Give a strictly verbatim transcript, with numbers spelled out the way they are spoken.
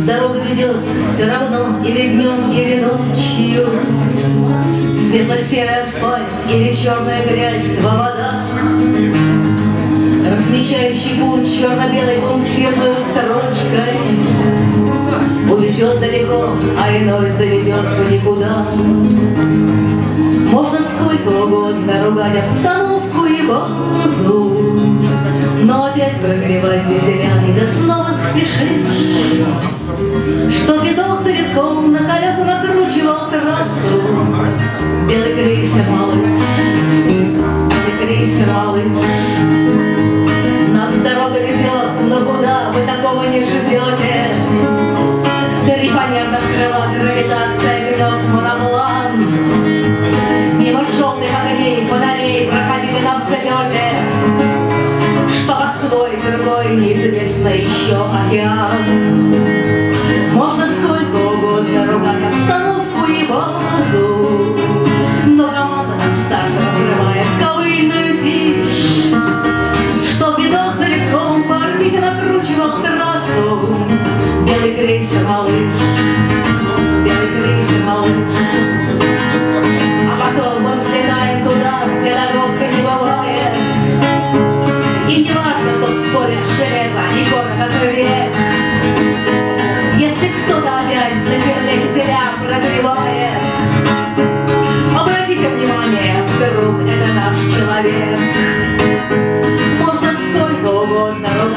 дорога ведет все равно или днем, или ночью. Светло-серый асфальт или черная грязь во водах, размечающий путь черно-белой пунктирной строчкой, уведет далеко, а иной заведет в никуда. Можно сколько угодно ругать обстановку и базу, но опять прогревать дизеля, и ты снова спешишь, что видок за витком на колеса накручивал трассу. Белый крейсер, малыш, белый крейсер, малыш, нас дорога везет, но куда вы такого не ждете? Три фанерных крыла, гравитация гнет моноплан. Мимо желтых огней, фонарей проходили на взлете, что по свой другой неизвестный еще океан. Можно сколько угодно ругать обстановку и базу, но команда на старт разрывает ковыльную тишь, что видок за витком по орбите накручивал трассу. Белый крейсер, малыш, белый крейсер, малыш. А потом мы взлетаем туда, где дорога не бывает, и не важно, что спорит железо и город от век. Если кто-то опять на земле зря прогревает, обратите внимание, вдруг это наш человек. Можно сколько угодно ругать